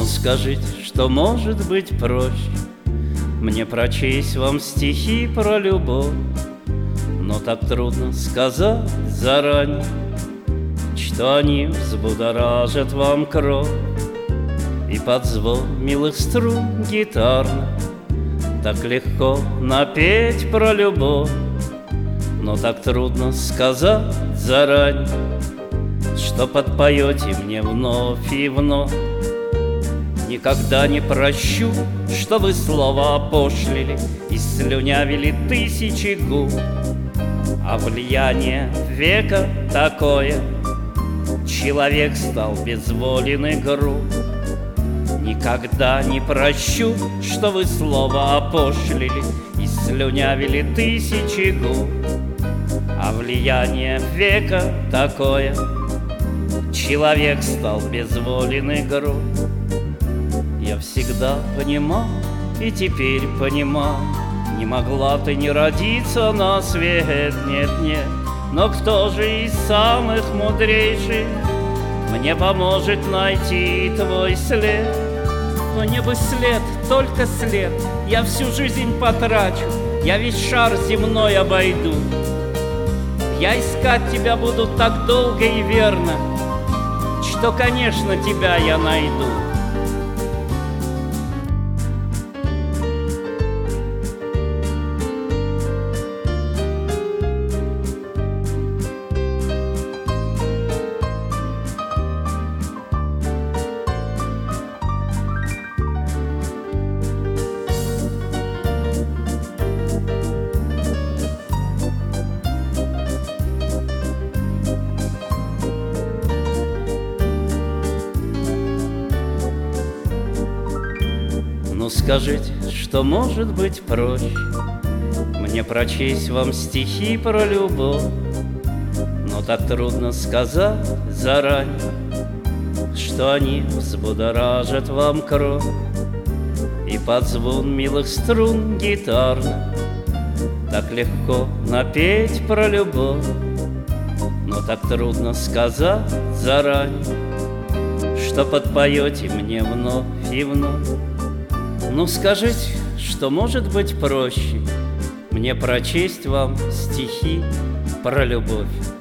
скажите, что может быть проще мне прочесть вам стихи про любовь, но так трудно сказать заранее, что они взбудоражат вам кровь. И под звон милых струн гитарных так легко напеть про любовь, но так трудно сказать заранее, что подпоете мне вновь и вновь. Никогда не прощу, что вы слова опошлили и слюнявили тысячи губ, а влияние века такое, человек стал безволен и груб. Никогда не прощу, что вы слово опошлили и слюнявили тысячи губ, а влияние века такое, человек стал безволен и груб. Я всегда понимал и теперь понимаю, не могла ты не родиться на свет, нет, нет. Но кто же из самых мудрейших мне поможет найти твой след? Но не бы след, только след, я всю жизнь потрачу, я весь шар земной обойду. Я искать тебя буду так долго и верно, что, конечно, тебя я найду. Ну скажите, что может быть проще мне прочесть вам стихи про любовь, но так трудно сказать заранее, что они взбудоражат вам кровь. И под звон милых струн гитарных так легко напеть про любовь, но так трудно сказать заранее, что подпоете мне вновь и вновь. Ну скажите, что может быть проще мне прочесть вам стихи про любовь.